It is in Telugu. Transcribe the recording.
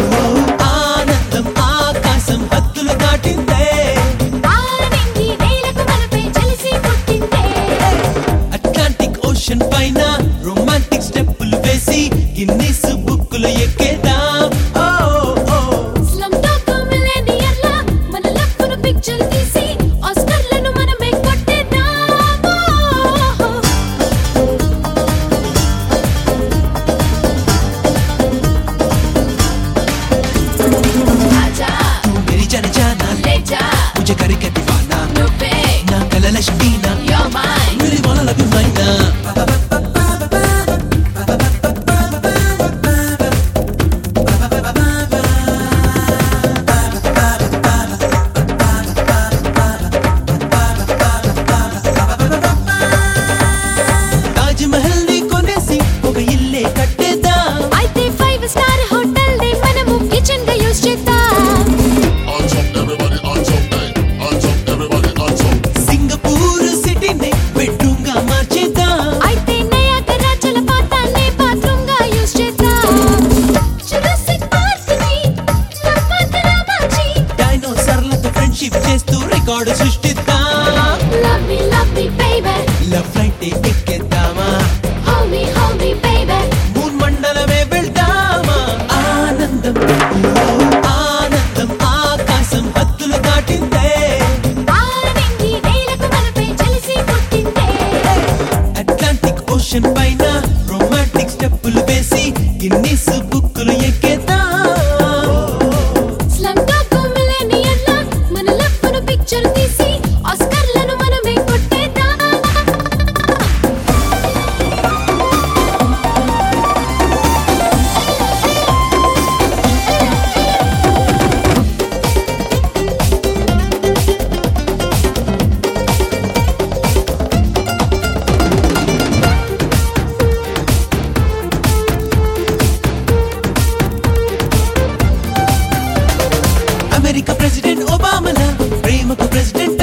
ఆనందం ఆకాశం హద్దులు దాటిందే ఆనింగి నేలకు మనపై చలిసి పుట్టిందే అట్లాంటిక్ ఓషన్ పైన రొమాంటిక్ స్టెప్పులు వేసి గిన్నిస్ బుక్కులు ఎక్కేద్దాం స్లమ్ డాగ్ మిలియనియర్ల మన లవ్వును పిక్చర్ తీసి ఆస్కర్లను మనమే కొట్టేద్దాం ఆజా तू मेरी जान जाना ले जा मुझे करके दीवाना నువ్వే ना कलला Shabina you're mine really wanna love you right now Taj Mahal नी कोनेसी ఒక ఇల్లే కట్టేద్దాం అయితే 5 స్టార్ హోటల్ ని మనము కిచెన్ గా యూస్ చేద్దాం On top, everybody on top, hey. On top, everybody on top. సింగపూర్ సిటీని బెడ్రూమ్ గా మార్చేద్దాం అయితే నయాగరా జలపాతాన్ని బాత్రూమ్ గా యూస్ చేద్దాం జురాసిక్ పార్క్ ని నర్మదా మార్చి డైనోసార్లతో ఫ్రెండ్షిప్ చేస్తూ రికార్డు సృష్టిద్దాం love me baby love flight ఎక్కేద్దామా hold me baby మూన్ మండలమే వెళ్దామా ఆనందం ఆనందం ఆకాశం హద్దులు దాటిందే ఆనింగి నేలకు మనపై చలిసి పుట్టిందే అట్లాంటిక్ ఓషన్ పైన రొమాంటిక్ స్టెప్పులు వేసి గిన్నిస్ బుక్కులు ఎక్కేద్దాం స్లమ్ డాగ్ మిలియనియర్ల మన లవ్వును పిక్చర్ తీసి ఆస్కర్లను మనమే కొట్టేద్దాం అమెరికా ప్రెసిడెంట్ ఒబామాల ప్రేమకు ప్రెసిడెంట్